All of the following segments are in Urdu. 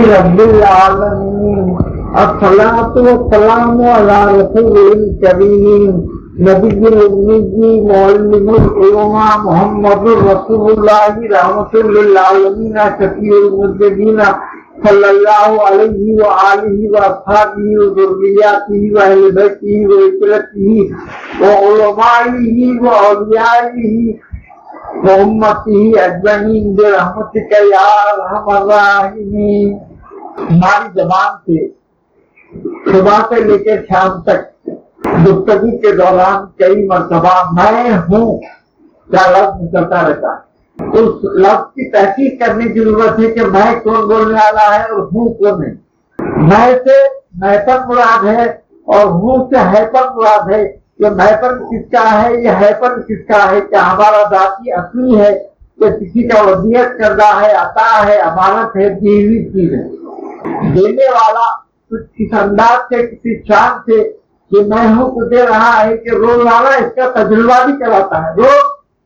رب العالمین الصلاۃ والسلام علی رسول الکریم نبی الامی معلم العلماء محمد رسول اللہ رحمۃ للعالمین شفیع المذنبین صلی اللہ علیہ وآلہ واصحابہ وذریاتہ واہل بیتہ وعترتہ وعلمائہ واولیائہ وامتہ اجمعین برحمتک یا ارحم الراحمین۔ ہماری زبان سے صبح سے لے کے شام تک گفتگو کے دوران کئی مرتبہ میں ہوں کا لفظ نکلتا رہتا ہے۔ اس لفظ کی تحقیق کرنے کی ضرورت ہے کہ میں کون بولنے والا ہے اور ہوں کون ہے۔ میں سے میپن مراد ہے اور ہوں سے ہیپن مراد ہے۔ کہ میپن کس کا ہے یا ہیپن کس کا ہے؟ کیا ہمارا ذاتی اصلی ہے کہ کسی کا وصیت کردہ ہے، عطا ہے، امانت ہے، دی ہوئی چیز ہے؟ دینے والا کچھ کس انداز سے کسی شان سے کہ میں ہوں کو دے رہا ہے کہ روز والا اس کا تجربہ بھی کراتا ہے۔ روز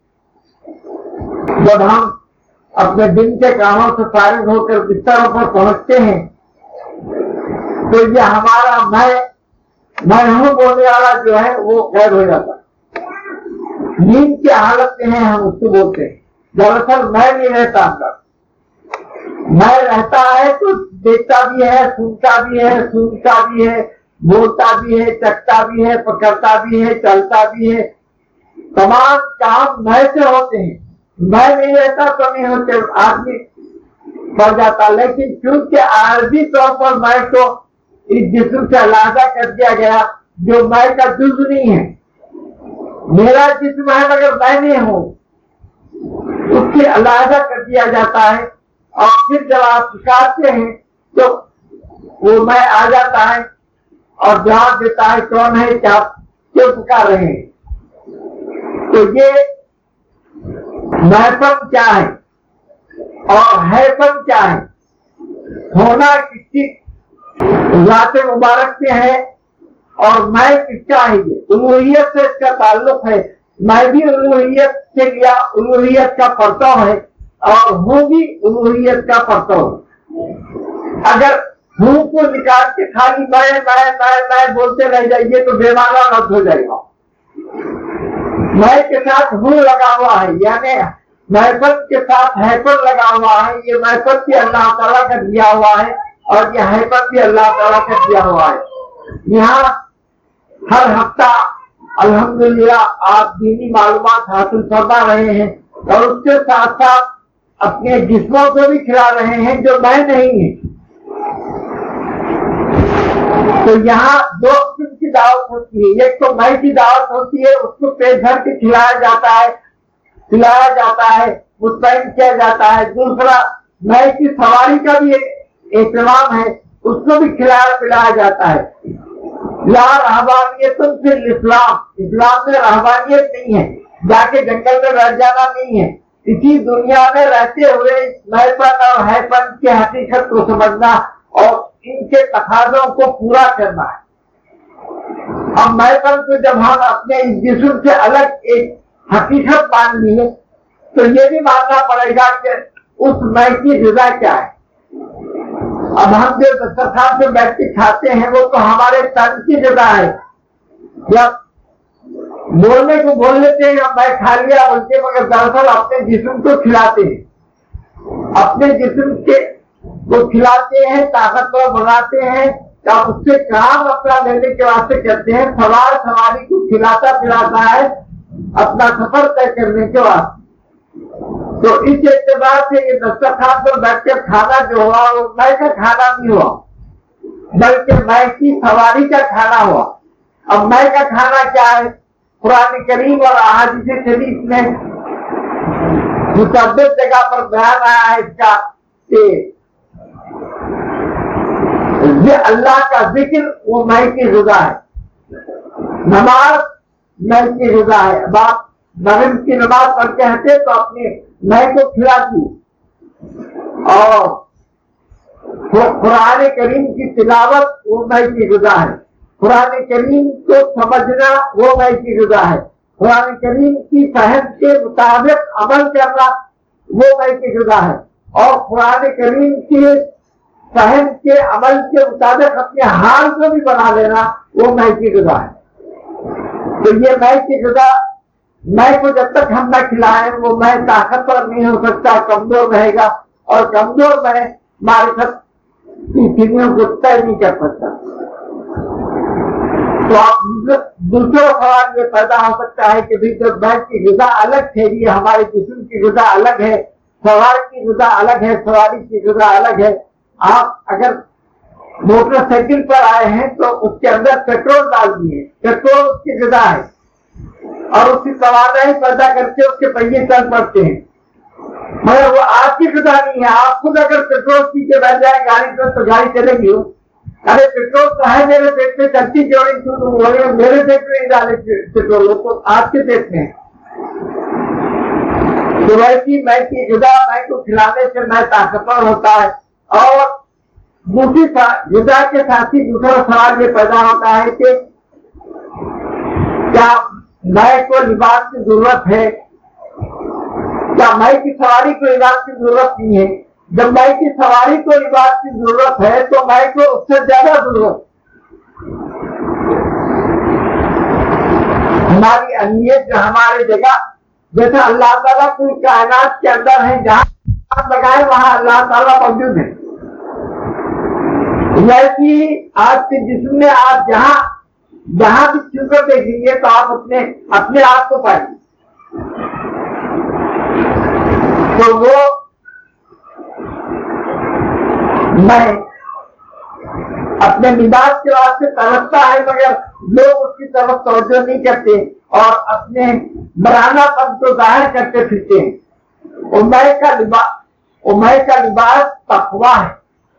جب ہم اپنے دن کے کاموں سے فارغ ہو کر بستروں پر پہنچتے ہیں تو یہ ہمارا میں ہوں بولنے والا جو ہے وہ غائب ہو جاتا ہے۔ نیند کی حالت میں ہیں ہم اس کو بولتے ہیں، دراصل میں نہیں رہتا اندر۔ میں رہتا ہے تو دیکھتا بھی ہے، سنتا بھی ہے، سنتا بھی ہے، بولتا بھی ہے، چکتا بھی ہے، پکڑتا بھی ہے، چلتا بھی ہے۔ تمام کام میں سے ہوتے ہیں۔ میں نہیں رہتا تو نہیں ہوتے، آدمی بڑھ جاتا۔ لیکن چونکہ عارضی طور پر میں تو اس جسم سے علیحدہ کر دیا گیا جو میں کا جز نہیں ہے، میرا جسم ہے مگر میں نہیں ہوں، اس سے علیحدہ کر دیا جاتا ہے۔ اور پھر جب آپ پکارتے ہیں تو وہ میں آ جاتا ہے اور جواب دیتا ہے کون ہے، کیا کیوں پکار رہے ہیں۔ تو یہ میپن کیا ہے اور ہیپن کیا ہے؟ ہونا کسی ذات مبارک سے ہے اور میں کس کا ہے؟ یہ الوہیت سے اس کا تعلق ہے۔ میں بھی الوہیت سے لیا، الوہیت کا پرتو ہے اور ہوں بھی الوہیت کا پرتو ہے۔ اگر ہوں کو نکال کے خالی میں بولتے رہ جائیے تو بے معنی رد ہو جائے گا۔ میں کے ساتھ ہوں لگا ہوا ہے، یعنی محفل کے ساتھ ہیپن لگا ہوا ہے۔ یہ محفل بھی اللہ تعالیٰ کا دیا ہوا ہے اور یہ ہیپن بھی اللہ تعالیٰ کا دیا ہوا ہے۔ یہاں ہر ہفتہ الحمدللہ آپ دینی معلومات حاصل فرما رہے ہیں اور اس کے ساتھ ساتھ اپنے جسموں کو بھی کھلا رہے ہیں جو میں نہیں ہے۔ تو یہاں دو قسم کی دعوت ہوتی ہے، ایک تو میں کی دعوت ہوتی ہے، اس کو پیٹ بھر کے کھلایا جاتا ہے، مطمئن کیا جاتا ہے۔ دوسرا میں کی سواری کا بھی اہتمام ہے، اس کو بھی کھلایا پلایا جاتا ہے۔ لا رہبانیت فی الاسلام، اسلام میں رہبانیت نہیں ہے، جا کے جنگل میں بیٹھ جانا نہیں ہے۔ اسی دنیا میں رہتے ہوئے محپن اور ہیپن کی حقیقت کو سمجھنا اور ان کے تقاضوں کو پورا کرنا ہے۔ اب محپن کو جب ہم اپنے اس جسم سے الگ ایک حقیقت مان لی ہے تو یہ بھی ماننا پڑے گا کہ اس میں کی غذا کیا ہے۔ اب ہم جو دسترخوان سے بیٹھ کے کھاتے ہیں وہ تو ہمارے تن کی غذا ہے۔ جب بولنے کو بول لیتے ہیں میں کھا لیا بولتے، مگر دراصل اپنے جسم کو کھلاتے ہیں، اپنے جسم کے کو کھلاتے ہیں، طاقتور بناتے ہیں، اس سے کام اپنا لینے کے واسطے کرتے ہیں۔ سواری کو کھلاتا پلاتا ہے اپنا سفر طے کرنے کے واسطے۔ تو اس اعتبار سے یہ دسترخوان پر بیٹھ کر کھانا جو ہوا وہ میں کا کھانا نہیں ہوا بلکہ میں کی سواری کا کھانا ہوا۔ اب میں کا کھانا کیا ہے؟ قرآن کریم اور احادیث شریف میں متعدد جگہ پر بیان آیا ہے اس کا کہ یہ اللہ کا ذکر وہ میں کی غذا ہے، نماز میں کی غذا ہے۔ اب آپ مغرب کی نماز پڑھ کے ہٹے تو اپنے میں کو کھلاتی اور قرآن کریم کی تلاوت وہ میں کی غذا ہے، قرآن کریم کو سمجھنا وہ میں کی غذا ہے، قرآن کریم کی فہم کے مطابق عمل کرنا وہ میں کی غذا ہے، اور قرآن کریم کی फहम के अमल के मुताबिक अपने हाल को भी बना लेना, वो मैं की ग़िज़ा है। तो ये मैं की ग़िज़ा, मैं को जब तक हम न खिलाएं वो मैं ताकतवर नहीं हो सकता, कमजोर रहेगा, और कमजोर मैं मारिफत की सीढ़ियों को तय नहीं कर सकता। तो आप दूसरा सवाल ये पैदा हो सकता है कि भाई जब मैं की ग़िज़ा अलग ठहरी है, हमारे जिस्म की ग़िज़ा अलग है, सवार की ग़िज़ा अलग है, सवारी की ग़िज़ा अलग है। आप अगर मोटरसाइकिल पर आए हैं तो उसके अंदर पेट्रोल डाल दिए, पेट्रोल उसकी ग़िज़ा है, और उसकी तवानाई पैदा करके उसके पहिए चल पड़ते हैं, मगर वो आपकी ग़िज़ा नहीं है। आप खुद अगर पेट्रोल पी के बैठ जाए गाड़ी पर तो गाड़ी चलेगी। अरे पेट्रोल तो है मेरे पेट में, चलती जोड़ी मेरे पेट में नहीं डाले पेट्रोल, तो आपके पेट में। तो वैसी मैं की ग़िज़ा, मैं को खिलाने से मैं ताकतवर होता है। और दूसरी ग़िज़ा के साथ ही दूसरा सवाल ये पैदा होता है कि क्या मैं को लिबास की जरूरत है? क्या मैं की सवारी को लिबास की जरूरत नहीं है? जब मैं की सवारी को लिबास की जरूरत है तो मैं को उससे ज्यादा जरूरत। हमारी अहमियत जो हमारे जगह, जैसे अल्लाह ताला पूरी कायनात के अंदर है, जहां लगाए वहां अल्लाह ताला मौजूद है। वैसी आपके जिस्म में आप जहां भी छूकर देखेंगे तो आप अपने आप को पाएंगे। तो वो मैं अपने लिबास के वास्ते तरसता है, मगर लोग उसकी तरफ तवज्जो नहीं करते और अपने बरानापन को जाहिर करते फिरते हैं। उम्र का लिबास तक़वा है।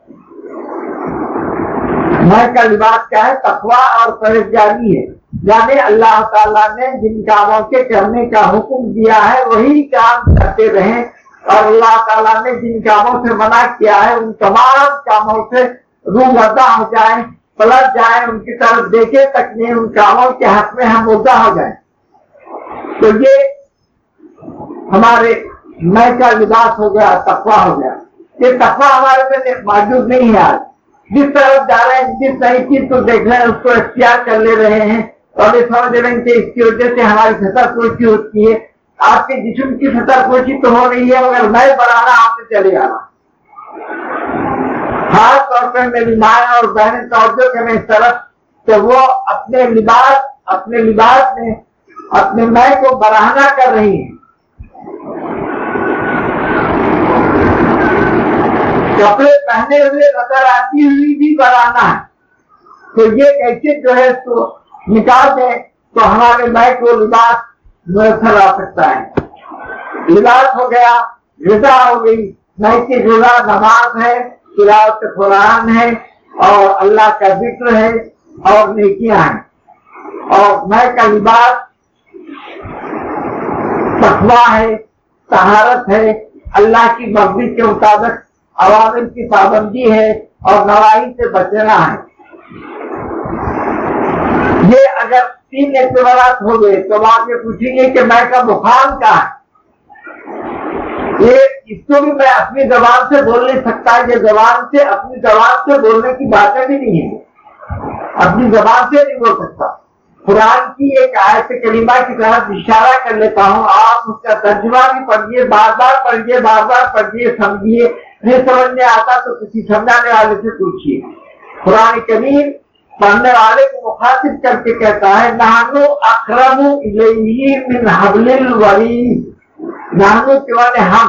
उम्र का लिबास क्या है? तक़वा और परहेज़गारी है। यानी अल्लाह ताला ने जिन कामों के करने का हुक्म दिया है वही काम करते रहें, और अल्लाह ताला ने जिन कामों से मना किया है उन तमाम कामों से रूबदा हो जाए, पलट जाए, उनकी तरफ देखे तक नहीं, उन कामों के हक में हम मुद्दा हो जाए। तो ये हमारे मैं का लिबास हो गया, तक़वा हो गया। ये तक़वा हमारे में मौजूद नहीं है। आज जिस तरफ जा रहे हैं, जिस नई चीज को देख रहे हैं उसको इख्तियार कर ले रहे हैं, और ये समझ रहे हैं कि इसकी वजह से हमारी सतर्कपोशी होती है। आपके जिस्म की सतर्कपोशी तो हो रही है, मगर मैं बढ़ाना आपसे चले आ रहा। खास तौर पर मेरी माँ और बहनें तवज्जो करें इस तरफ कि वो अपने लिबास में अपने मैं को बढ़ाना कर रही है। कपड़े पहने हुए नजर आती हुई भी बढ़ाना है। तो ये कैसे जो है तो निकाल दें तो हमारे मैं को लिबास मुयसर आ सकता है। लिबास हो गया, ग़िज़ा हो गई। मैं की ग़िज़ा नमाज है, तिलावत कुरान है, और अल्लाह का जिक्र है, और नेकियां हैं। और मैं का लिबास तक़वा है, तहारत है, अल्लाह की मर्ज़ी के मुताबिक अवामिर की पाबंदी है, और नवाही से बचना है। ये अगर 3 एतबारात हो गए तो आप ये पूछेंगे कि मैं का मुकाम क्या है? ये इसको भी मैं अपनी जबान से बोल नहीं सकता। ये अपनी जबान से बोलने की बातें भी नहीं है, अपनी जबान से नहीं बोल सकता। कुरान की एक आयत करीमा की तरफ इशारा कर लेता हूँ, आप उसका तर्जुमा भी पढ़िए, बार बार पढ़िए, समझिए। नहीं समझ में आता तो किसी समझाने वाले से पूछिए। कुरान करीम पढ़ने वाले को मुखातिब करके कहता है, नानु अक़रबु इलैहि मिन हब्लिल वरीद। नानु के माने हम,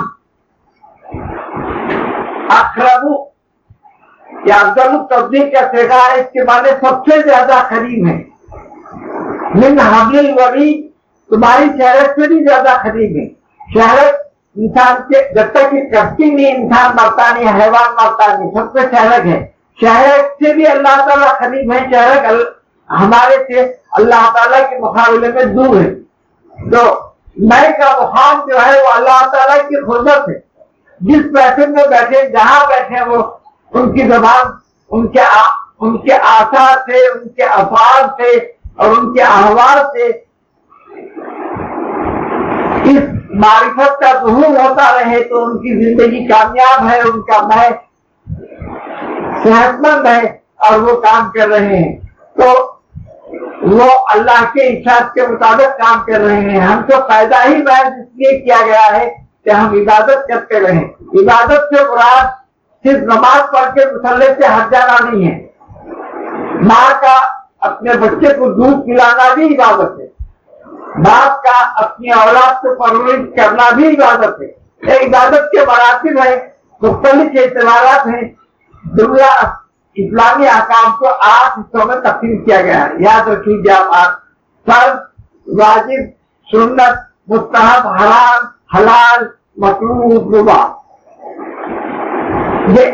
अक़रबु या अफ़ज़ल तब्दील का सिगा है, इसके माने सबसे ज्यादा करीब है। मिन हब्लिल वरीद, तुम्हारी शहरत से भी ज्यादा करीब है। शहरत इंसान के जब तक कश्ती में इंसान मरता नहीं, हैवान मरता नहीं, सबसे शहरत है। शहरत से भी अल्लाह ताला करीब है। शहरत हमारे से अल्लाह ताला के मुकाबले में दूर है। तो मैं का मुकाम जो है वो अल्लाह ताला की खुर्बत है। जिस पैसे में बैठे, जहां बैठे, वो उनकी जबान उनके आसार से, उनके अफआल से और उनके अहवाल से इस मारिफत का ज़ुहूर होता रहे तो उनकी जिंदगी कामयाब है। उनका मैं صحت مند ہے اور وہ کام کر رہے ہیں تو وہ اللہ کے ارشاد کے مطابق کام کر رہے ہیں. ہم کو فائدہ ہی محض اس لیے کیا گیا ہے کہ ہم عبادت کرتے رہیں. عبادت سے مراد صرف نماز پڑھ کے مصلی سے ہٹ جانا نہیں ہے. ماں کا اپنے بچے کو دودھ پلانا بھی عبادت ہے. باپ کا اپنی اولاد کو پرورش کرنا بھی عبادت ہے. یہ عبادت کے مراتب ہیں, مختلف اعتبارات ہیں. دنیا اسلامی احکام کو 8 حصوں میں تقسیم کیا گیا ہے. یاد رکھیے آپ, فرض, واجب, سنت, مستحب, حرام, حلال, مکروہ, مباح. یہ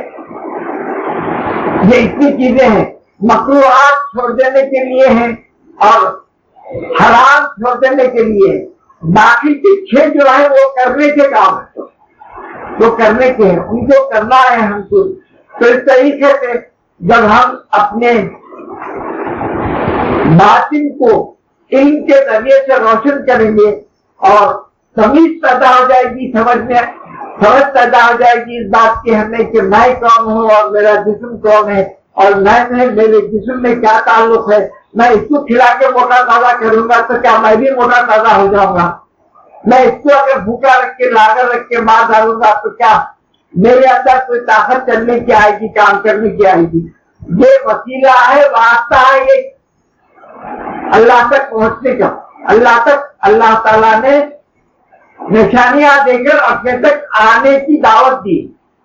اتنی چیزیں ہیں. مکروہات چھوڑ دینے کے لیے ہیں اور حرام چھوڑ دینے کے لیے. باقی کے 6 جو ہے وہ کرنے کے کام ہے, وہ کرنے کے ہیں, ان کو کرنا ہے ہم کو. تو اس طریقے سے جب ہم اپنے باطن کو علم کے ذریعے سے روشن کریں گے اور سمجھ پیدا ہو جائے گی, سمجھ پیدا ہو جائے گی اس بات کی ہمیں کہ میں کون ہوں اور میرا جسم کون ہے اور میں میرے جسم میں کیا تعلق ہے. میں اس کو کھلا کے موٹا تازہ کروں گا تو کیا میں بھی موٹا تازہ ہو جاؤں گا؟ میں اس کو اگر بھوکا رکھ کے لاگر رکھ کے مار ڈالوں گا تو کیا میرے اندر کوئی طاقت چلنے کی آئے گی, کام کرنے کی آئے گی؟ یہ وسیلہ ہے, واسطہ ہے یہ اللہ تک پہنچنے کا. اللہ تک اللہ تعالیٰ نے نشانیاں دے کر اپنے تک آنے کی دعوت دی.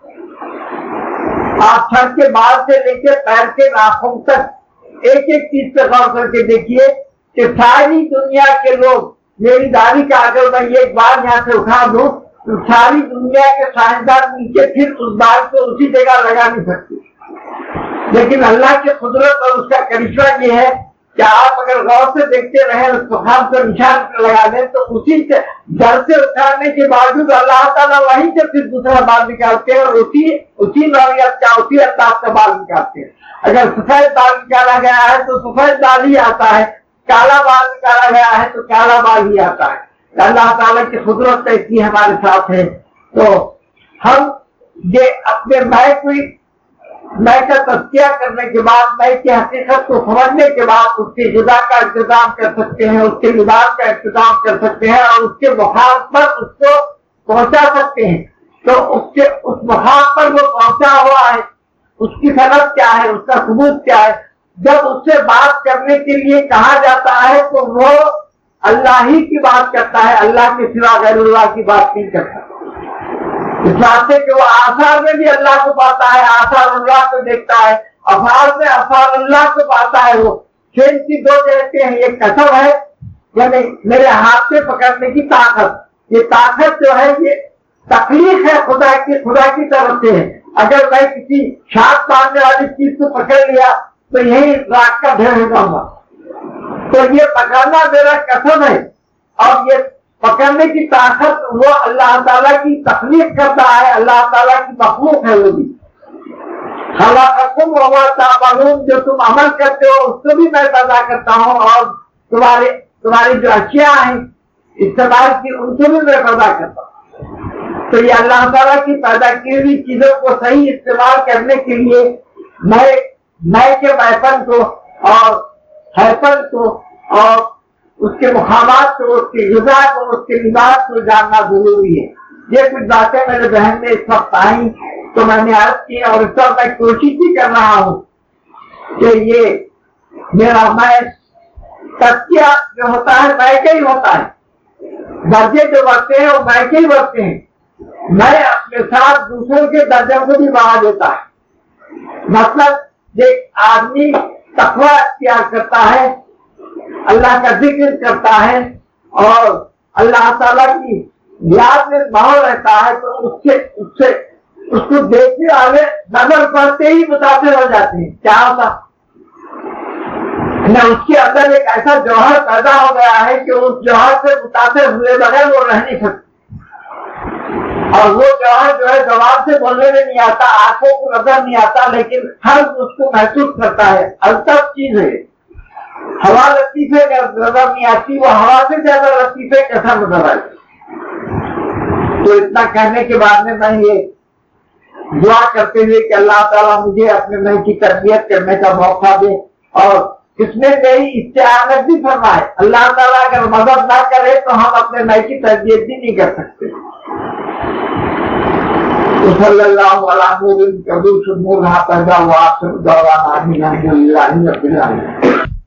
آپ سر کے بال سے لے کے پیر کے ناخن تک ایک ایک چیز پہ غور کر کے دیکھیے کہ ساری دنیا کے لوگ, میری داڑھی کا اگر میں ایک بار یہاں سے اٹھا دوں تو ساری دنیا کے سائنسدان نیچے پھر اس بال کو اسی جگہ لگا نہیں سکتے. لیکن اللہ کی قدرت اور اس کا کرشمہ یہ ہے کہ آپ اگر غور سے دیکھتے رہیں, اس مقام پر نشان لگا دیں تو اسی سے جڑ سے اٹھانے کے باوجود اللہ تعالیٰ وہیں سے پھر دوسرا بال نکالتے ہیں اور اسی نوعیت کا, اسی انداز کا بال نکالتے ہیں. اگر سفید بال نکالا گیا ہے تو سفید بال ہی آتا ہے, کالا بال نکالا گیا ہے تو کالا بال ہی آتا ہے. اللہ تعالیٰ کی قدرت ایسی ہمارے ساتھ ہے. تو ہم یہ اپنے میں کا تزکیہ کرنے کے بعد, میں کی حقیقت کو سمجھنے کے بعد اس کی غذا کا انتظام کر سکتے ہیں, اس کے لباس کا انتظام کر سکتے ہیں اور اس کے مقام پر اس کو پہنچا سکتے ہیں. تو اس مقام پر وہ پہنچا ہوا ہے, اس کی صنعت کیا ہے, اس کا ثبوت کیا ہے. جب اس سے بات کرنے کے لیے کہا جاتا ہے تو وہ اللہ ہی کی بات کرتا ہے, اللہ کے سوا غیر اللہ کی بات نہیں کرتا. اس واسطے کہ وہ آثار میں بھی اللہ کو پاتا ہے, آثار اللہ کو دیکھتا ہے, افعال میں افعال اللہ کو پاتا ہے. وہ کھیل کی 2 کہتے ہیں, ایک قسم ہے یعنی میرے ہاتھ سے پکڑنے کی طاقت. یہ طاقت جو ہے یہ تخلیق ہے خدا کی طرف سے ہے. اگر میں کسی شاخ باندھنے والی چیز کو پکڑ لیا تو یہی راک کا ڈھیر ہو جاؤں گا. تو یہ پکڑنا میرا قسم ہے اور یہ پکڑنے کی طاقت وہ اللہ تعالیٰ کی تخلیق کرتا ہے, اللہ تعالیٰ کی مخلوق ہے. وہ بھی خلقکم وما تعملون, جو تم عمل کرتے ہو اس کو بھی میں پیدا کرتا ہوں اور تمہاری جو اشیاء ہیں استعمال کی ان کو بھی میں پیدا کرتا ہوں. تو یہ اللہ تعالیٰ کی پیدا کی ہوئی چیزوں کو صحیح استعمال کرنے کے لیے میں کے محفل کو اور حیفل کو اور اس کے مقامات کو, اس کی غذا کو, اس کے لباس کو جاننا ضروری ہے. یہ کچھ باتیں میرے بہن نے اس وقت آئی تو میں نے عرض کی اور اس وقت میں کوشش بھی کر رہا ہوں کہ یہ میرا میں تزکیہ جو ہوتا ہے میں کے ہی ہوتا ہے, درجے جو بڑھتے ہیں وہ میں کے ہی بڑھتے ہیں. میں اپنے ساتھ دوسروں کے درجوں کو بھی بڑھا دیتا ہے. مطلب ایک آدمی تقویٰ اختیار کرتا ہے, اللہ کا ذکر کرتا ہے اور اللہ تعالیٰ کی یاد میں ماحول رہتا ہے تو اس کو دیکھنے والے نظر پڑتے ہی متاثر ہو جاتے ہیں. کیا ہوتا اس کے اندر ایک ایسا جوہر پیدا ہو گیا ہے کہ اس جوہر سے متاثر ہوئے بغیر وہ رہ نہیں سکتے. اور وہ جوہر جو ہے زبان سے بولنے میں نہیں آتا, آنکھوں کو نظر نہیں آتا, لیکن ہر اس کو محسوس کرتا ہے. الطف چیز ہے, ہوا لطیفے نظر نہیں آتی, وہ ہوا سے زیادہ لطیفے کیسا نظر آئے. تو اتنا کہنے کے بعد میں یہ دعا کرتے ہوئے کہ اللہ تعالیٰ مجھے اپنے میں کی تربیت کرنے کا موقع دے، اور اس میں میری استعانت بھی فرمائے۔ اللہ تعالیٰ اگر مدد نہ کرے تو ہم اپنے میں کی تربیت بھی نہیں کر سکتے۔ صلی اللہ علیہ وسلم